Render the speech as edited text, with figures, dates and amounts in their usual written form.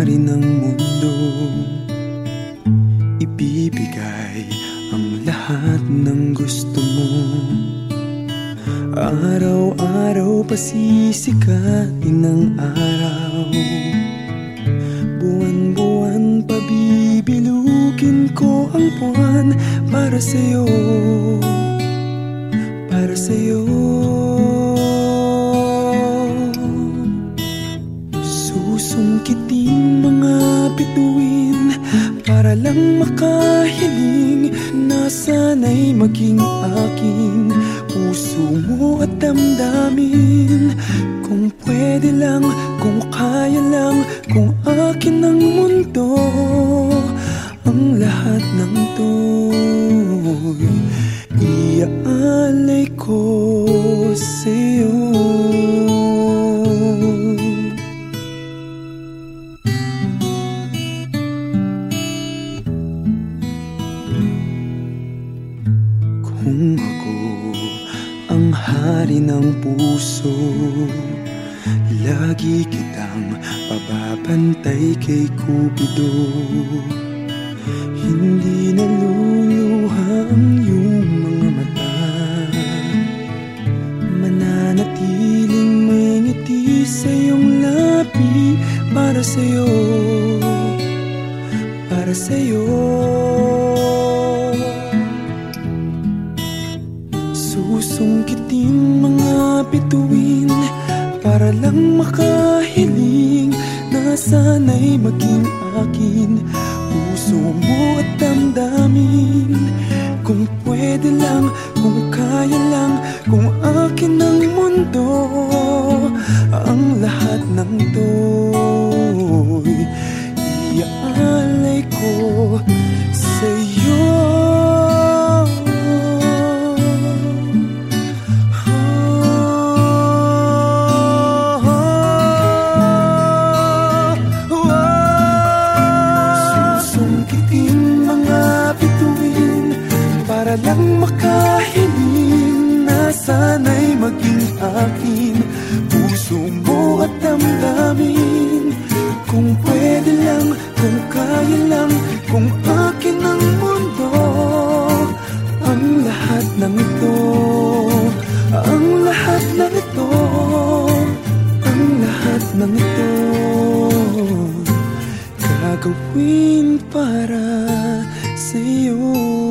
hari ng mundo, ibibigay ang lahat ng gusto mo. Araw-araw pasisikatin ang araw, buwan-buwan pabibilugin ko ang buwan para sa'yo, para sa'yo. Susungkitin mga bituin para lang makahiling na sana'y maging akin puso mo at damdamin. Kung pwede lang, kung kaya lang, kung akin ang mundo, ang lahat ng to'y iaalay ko sa'yo. Kung ako ang hari ng puso, lagi kitang pababantay kay Cupido. Hindi naluluha ang iyong mga mata, mananatiling may ngiti sa iyong labi para sa'yo, para sa'yo. Susungkitin mga bituin para lang makahiling na sana'y maging akin puso mo at damdamin. Kung pwede lang, kung kaya lang, kung akin ang mundo, ang lahat ng to'y iaalay ko sa'yo. Para lang makahiling na sana'y maging akin puso mo at damdamin. Kung pwede lang, kung kaya lang, kung akin ang mundo, ang lahat ng ito, ang lahat ng ito, ang lahat ng ito, gagawin para sa'yo.